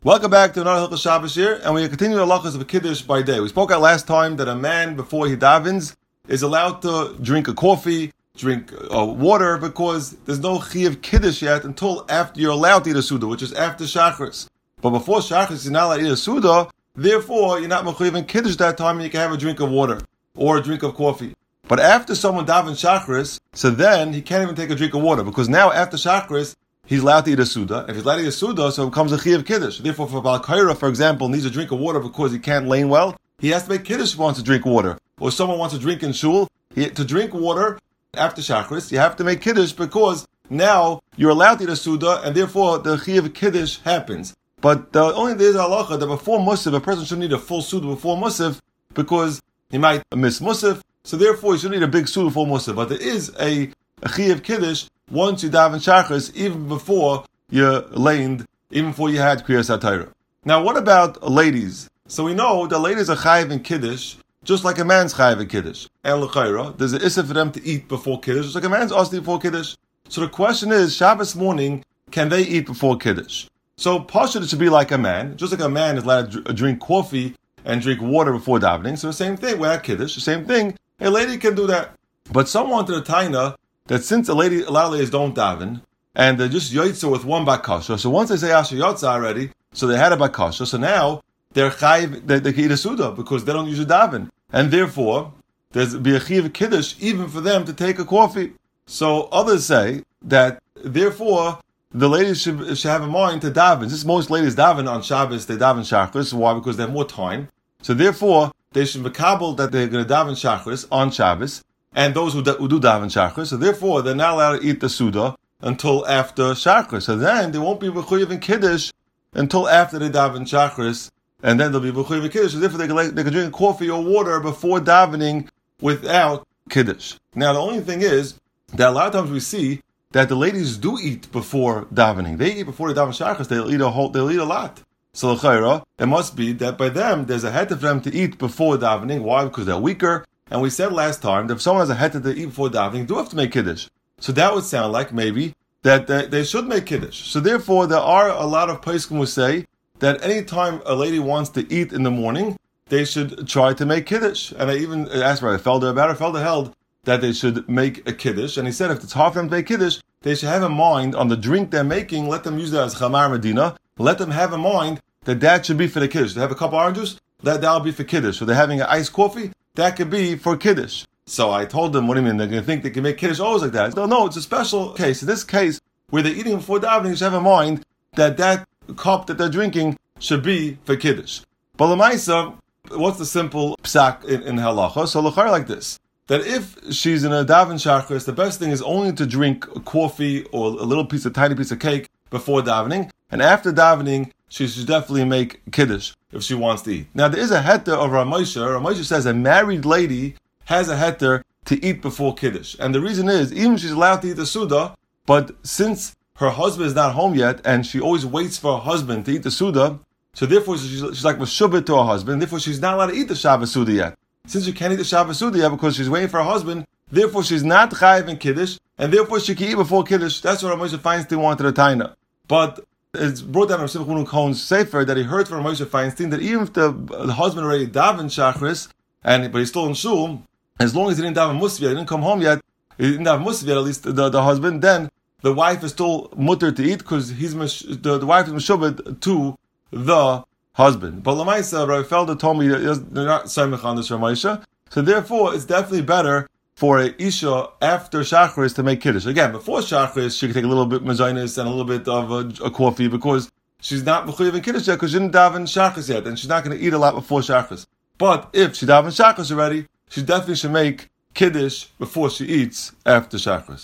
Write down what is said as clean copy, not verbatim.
Welcome back to another Hilchos Shabbos here, and we continue the halachas of a kiddush by day. We spoke out last time that a man, before he davens, is allowed to drink a coffee, drink water, because there's no chiyuv kiddush yet until after you're allowed to eat a suda, which is after shachris. But before shachris, you're not allowed to eat a suda, therefore you're not mechuyev in kiddush that time, and you can have a drink of water or a drink of coffee. But after someone davens shachris, so then he can't even take a drink of water, because now after shachris, he's allowed to eat a suda. If he's allowed to eat a suda, so it becomes a chiyuv kiddush. Therefore, if a Baal Kaira, for example, needs a drink of water because he can't lane well, he has to make kiddush if he wants to drink water. Or someone wants to drink in shul, to drink water after shachris, you have to make kiddush because now you're allowed to eat a suda, and therefore the chiyuv kiddush happens. But there's a halacha that before musaf, a person shouldn't eat a full suda before musaf because he might miss musaf. So therefore, he shouldn't eat a big suda before musaf. But there is a chiyuv kiddush once you daven shachris, even before you're laned, even before you had kriyas HaTorah. Now, what about ladies? So we know that ladies are chayiv in kiddush, just like a man's chayiv in kiddush. And l'chayra, there's an issa for them to eat before kiddush, just like a man's asked to eat before kiddush. So the question is, Shabbos morning, can they eat before kiddush? So Pasha, it should be like a man, just like a man is allowed to drink coffee and drink water before davening. So the same thing, we're at kiddush, the same thing, a lady can do that. But someone to the taina, that since a lot of ladies don't daven, and they're just yotza with one bakasha, so once they say asher yotza already, so they had a bakasha, so now they're chayiv, they can eat a suda, because they don't usually daven. And therefore, there's be a chiyuv kiddush even for them to take a coffee. So others say that, therefore, the ladies should have in mind to daven. Since most ladies daven on Shabbos, they daven shachris. Why? Because they have more time. So therefore, they should be kabel that they're going to daven shachris on Shabbos, and those who do daven shachris, so therefore they're not allowed to eat the suda until after shachris. So then they won't be mechuyev in kiddush until after they daven shachris, and then they'll be mechuyev in kiddush. So therefore they can drink coffee or water before davening without kiddush. Now the only thing is that a lot of times we see that the ladies do eat before davening. They eat before they daven shachris. They'll eat a lot. So l'chayra, it must be that by them there's a head for them to eat before davening. Why? Because they're weaker. And we said last time that if someone has a heter to eat before davening, they do have to make kiddush. So that would sound like maybe that they should make kiddush. So therefore, there are a lot of poskim who say that any time a lady wants to eat in the morning, they should try to make kiddush. And I even asked Rabbi Felder about it. Felder held that they should make a kiddush. And he said if it's hard for them to make kiddush, they should have in mind on the drink they're making, let them use that as chamar medina. Let them have in mind that should be for the kiddush. They have a cup of orange juice, that'll be for kiddush. So they're having an iced coffee, that could be for kiddush. So I told them, what do you mean? They're going to think they can make kiddush always like that. No, it's a special case. In this case, where they're eating before davening, you should have in mind that cup that they're drinking should be for kiddush. But l'maisa, what's the simple psak in halacha? So l'char like this, that if she's in a daven shachris, the best thing is only to drink coffee or a tiny piece of cake before davening, and after davening, she should definitely make kiddush if she wants to eat. Now, there is a heter of Rav Moshe. Rav Moshe says a married lady has a heter to eat before kiddush. And the reason is, even she's allowed to eat the suda, but since her husband is not home yet, and she always waits for her husband to eat the suda, so therefore she's like meshubit to her husband, therefore she's not allowed to eat the Shabbos suda yet. Since she can't eat the Shabbos suda yet because she's waiting for her husband, therefore she's not chayiv in kiddush, and therefore she can eat before kiddush. That's what Rav Moshe Feinstein wanted to taina. But it's brought down from Simcha Cohen's sefer that he heard from Moshe Feinstein that even if the husband already davened shachris, but he's still in shul, as long as he didn't daven musaf yet, he didn't come home yet, he didn't daven musaf yet, at least the husband, then the wife is still mutter to eat because the wife is meshubed to the husband. But l'maisa, Rabbi Felder told me that they're not samech on this Rav Moshe, so therefore it's definitely better for a isha after shachris to make kiddush. Again, before shachris, she can take a little bit mazonis and a little bit of a coffee because she's not mechuyev in kiddush yet because she didn't daven shachris yet, and she's not going to eat a lot before shachris. But if she daven shachris already, she definitely should make kiddush before she eats after shachris.